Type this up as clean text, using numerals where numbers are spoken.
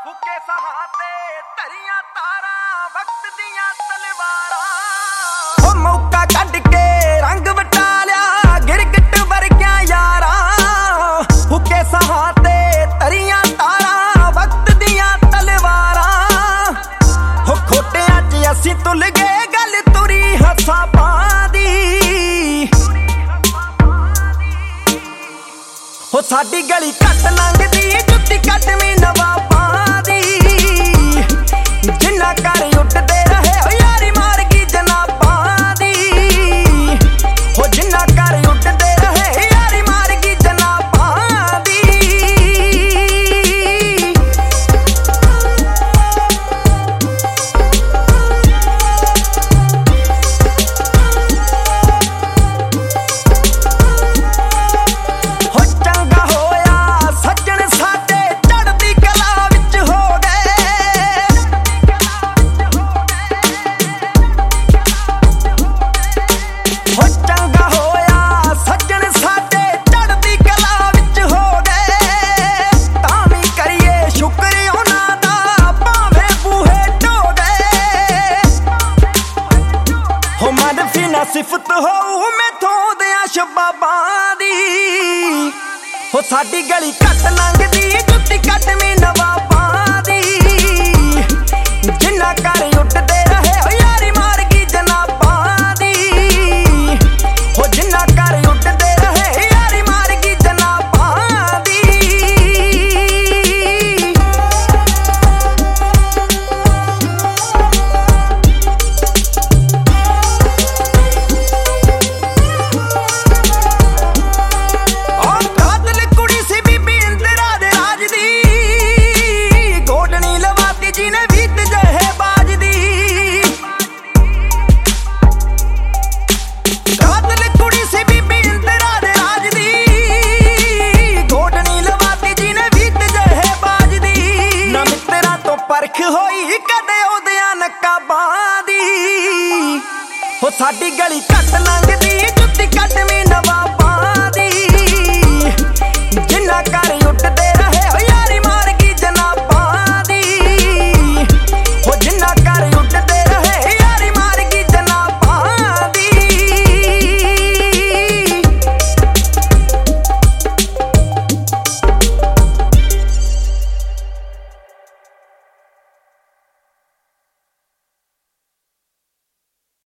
फुके सहाते धरिया तारा वक्त दिया तलवारा ओ मौका कट के रंग वटा लिया गिरगिट वर्गिया यारा फुके सहाते धरिया तारा वक्त दिया तलवारा हो खोटिया च असी तुल गए गल तुरी हसा पादी हो साडी गली कट लंघदी जुत्ती कटवी नवाबां दी जिन्ना घर उठदे रहे हो यारी मार गई जनाबां दी हो जिन्ना घर उठदे रहे यारी मार गई जनाबां दी हो चंगा होया सज्जन साडे चढ़दी कला विच हो गए हो चंगा होया सज्जन साडे चढ़दी कला विच हो गए तां वी करिए शुक्र उन्हां दा भावें बूहे ढो गए हो मनफी ना सिफत होऊ मैथों दियां शबाबां दी हो साडी गली कट लंघदी जुत्ती कटवी नवाबां दी जिन्ना घर उठदे रहे हो यारी मार गई जनाबां दी हो जिन्ना घर उठदे रहे यारी मार गई जनाबां दी कातल कुड़ी सी बीबी इंदिरा दे राज दी गोडनी लवाती जी ने बीत जहे बाज दी कातल कुड़ी सी बीबी इंदिरा दे राज दी गोडनी लवाती जी ने बीत जहे बाज दी ना मित्रा तो परख होई कदे ओदियां नकाबां दी हो साडी गली